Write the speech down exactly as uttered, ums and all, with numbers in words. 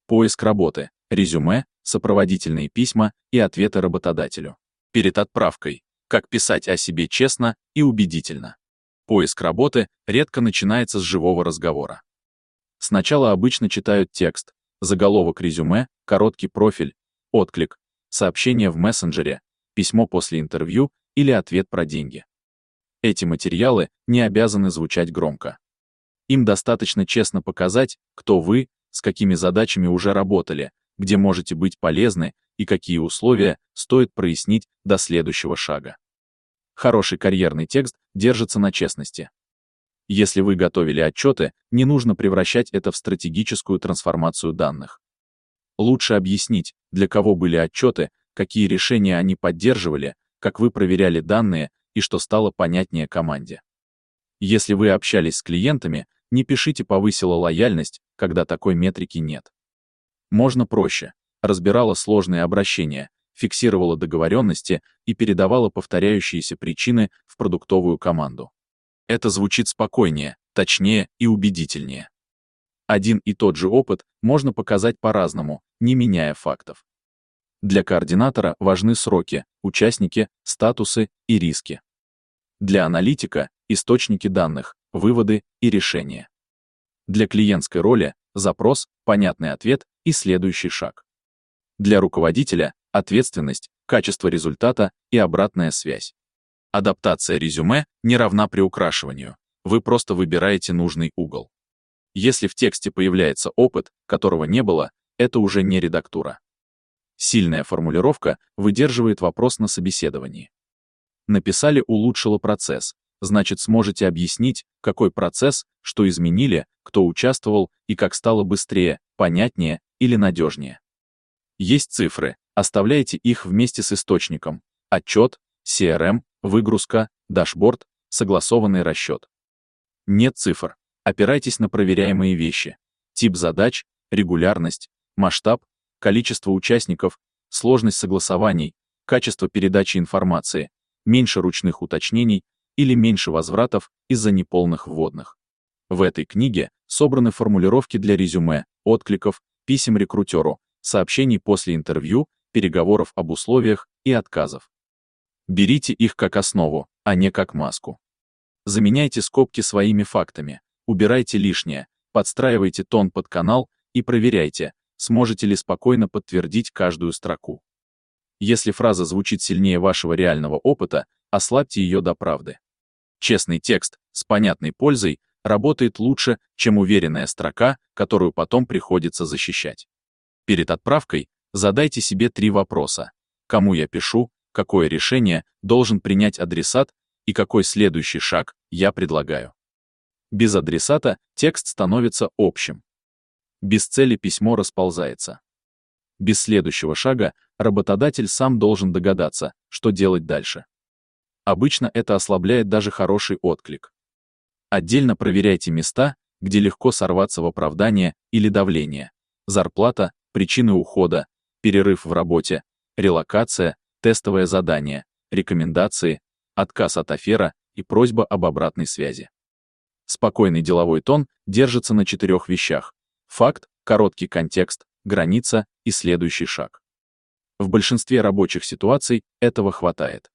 Поиск работы, резюме, сопроводительные письма и ответы работодателю. Перед отправкой. Как писать о себе честно и убедительно. Поиск работы редко начинается с живого разговора. Сначала обычно читают текст, заголовок резюме, короткий профиль, отклик, сообщение в мессенджере, письмо после интервью или ответ про деньги. Эти материалы не обязаны звучать громко. Им достаточно честно показать, кто вы, с какими задачами уже работали, где можете быть полезны и какие условия стоит прояснить до следующего шага. Хороший карьерный текст держится на честности. Если вы готовили отчеты, не нужно превращать это в стратегическую трансформацию данных. Лучше объяснить, для кого были отчеты, какие решения они поддерживали, как вы проверяли данные и что стало понятнее команде. Если вы общались с клиентами, не пишите «повысила лояльность», когда такой метрики нет. Можно проще. Разбирала сложные обращения, фиксировала договоренности и передавала повторяющиеся причины в продуктовую команду. Это звучит спокойнее, точнее и убедительнее. Один и тот же опыт можно показать по-разному, не меняя фактов. Для координатора важны сроки, участники, статусы и риски. Для аналитика — источники данных, выводы и решения. Для клиентской роли — запрос, понятный ответ и следующий шаг. Для руководителя — ответственность, качество результата и обратная связь. Адаптация резюме не равна приукрашиванию, вы просто выбираете нужный угол. Если в тексте появляется опыт, которого не было, это уже не редактура. Сильная формулировка выдерживает вопрос на собеседовании. Написали «улучшило процесс», значит, сможете объяснить, какой процесс, что изменили, кто участвовал и как стало быстрее, понятнее или надежнее. Есть цифры, оставляйте их вместе с источником. Отчет, си эр эм, выгрузка, дашборд, согласованный расчет. Нет цифр, опирайтесь на проверяемые вещи. Тип задач, регулярность, масштаб, количество участников, сложность согласований, качество передачи информации, меньше ручных уточнений или меньше возвратов из-за неполных вводных. В этой книге собраны формулировки для резюме, откликов, писем рекрутеру, сообщений после интервью, переговоров об условиях и отказов. Берите их как основу, а не как маску. Заменяйте скобки своими фактами, убирайте лишнее, подстраивайте тон под канал и проверяйте, сможете ли спокойно подтвердить каждую строку. Если фраза звучит сильнее вашего реального опыта, ослабьте ее до правды. Честный текст с понятной пользой работает лучше, чем уверенная строка, которую потом приходится защищать. Перед отправкой задайте себе три вопроса. Кому я пишу, какое решение должен принять адресат и какой следующий шаг я предлагаю. Без адресата текст становится общим. Без цели письмо расползается. Без следующего шага работодатель сам должен догадаться, что делать дальше. Обычно это ослабляет даже хороший отклик. Отдельно проверяйте места, где легко сорваться в оправдание или давление. Зарплата, причины ухода, перерыв в работе, релокация, тестовое задание, рекомендации, отказ от афера и просьба об обратной связи. Спокойный деловой тон держится на четырех вещах: факт, короткий контекст, граница и следующий шаг. В большинстве рабочих ситуаций этого хватает.